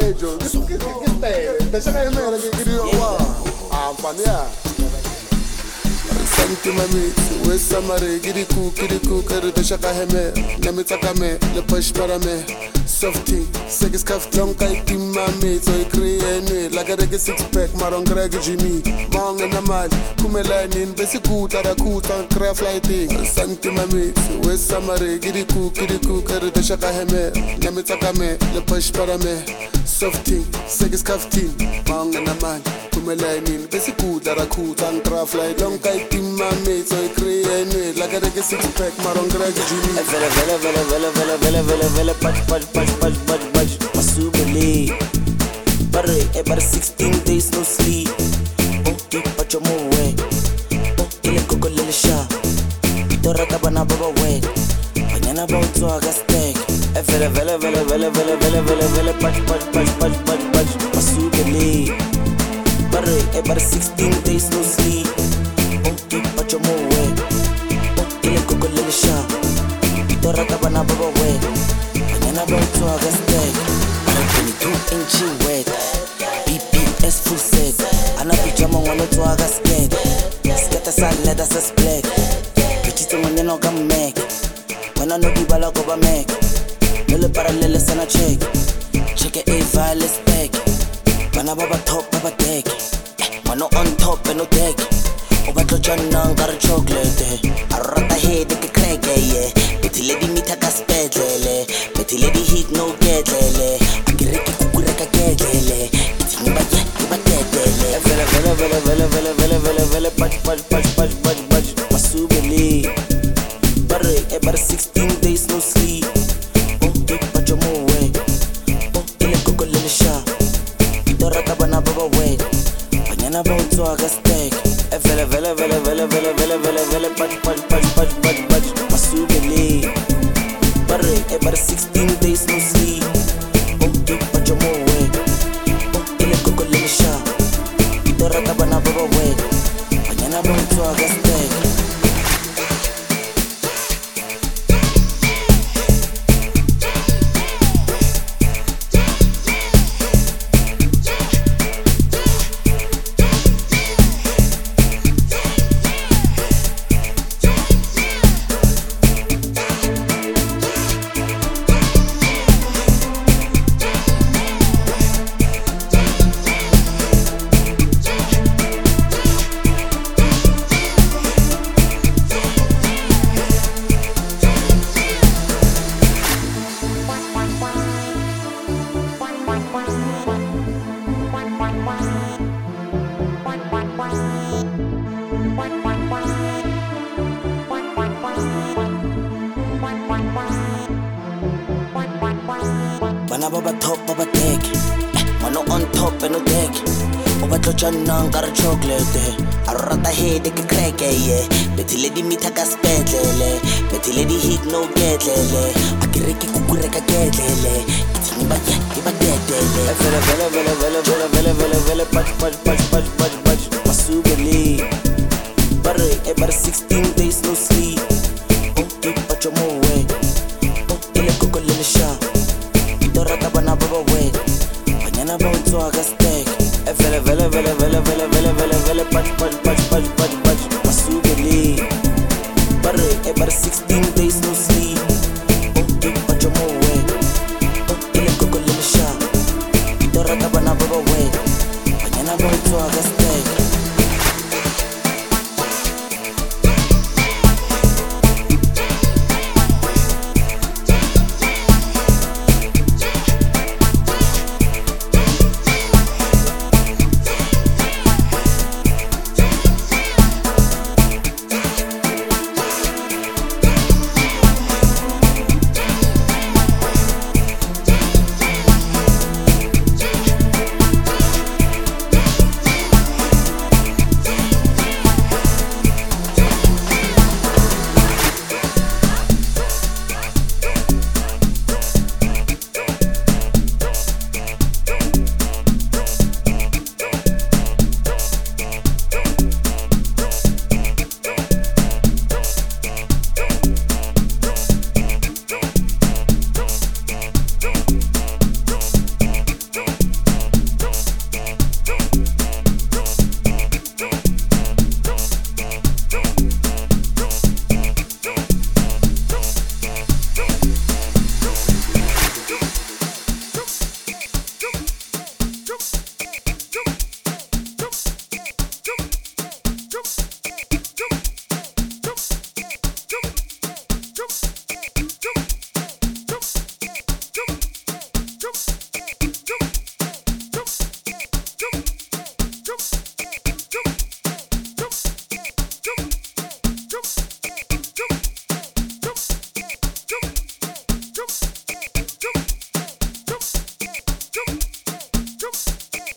peggio. Che stai? Te sai che me che io qua. Ah, pania. Senti mami, we samare, kiri ku, kiri te shaka heme, nami takame, le push para me, softy, segis kaf long kai tim mami, so I create like a reggae six pack, maron greg Jimmy, mong en amal, kume lainin, besi kuta da kuta, craft lighting. Senti mami, we samare, kiri ku, kiri te shaka heme, nami takame, le push para me, softy, segis kaf tim, mong en amal, kume lainin, besi kuta da kuta, craft lighting, long kai tim mami, so I create like a reggae six pack, maron greg Jimmy. Vele, patch, masubali. Bare 16 days no sleep. Okay, patch your way. Ile koko lele sha. Dora tabana baba wet. Mañana ba utwaga steak. Vele, patch, masubali. Bare 16 days no sleep. Okay, patch your way. Ile koko lele sha. Dora tabana baba wet. Mañana ba utwaga steak. 22-inch wet. BPS full set. Ana pijama wana utwaga skate. Skate sa leather sa split. Pichito maneno ga mek. Wana no gibala ko ba mek. Nole paralele sana check. Check it a violet spec. Bana baba top baba deck. Mano on top and no deck. Oba tlochana ngare chocolate. Arata head ke crack yeah. Betty lady mita ka spedlele. Betty lady hit no gedlele. Akireki kukureka gedlele. Itini ba gedlele. Vele, patch, masubali. Bare 16 days no sleep. Okay, patch your way. Ile koko lele sha. Dora tabana baba wet. Mañana ba utwaga steak. Vele, patch, masubali. Bare 16 days no sleep. Okay, patch your way. Ile koko lele sha. Dora tabana baba wet. Mañana ba utwaga steak. Bana baba top baba deck. Mano on top and no deck. Oba tlochana ngare chocolate. Arata head ke crack yeah. Betty lady mita ka spedlele. Betty lady hit no gedlele. Akireki kukureka gedlele. Itini ba gedlele. Vele, patch, masubali. Bare 16 days no sleep. Okay, patch your way. Ile koko lele sha. Dora tabana baba wet. Mañana ba utwaga steak. Vele, patch, masubali. Bare 16 days no sleep.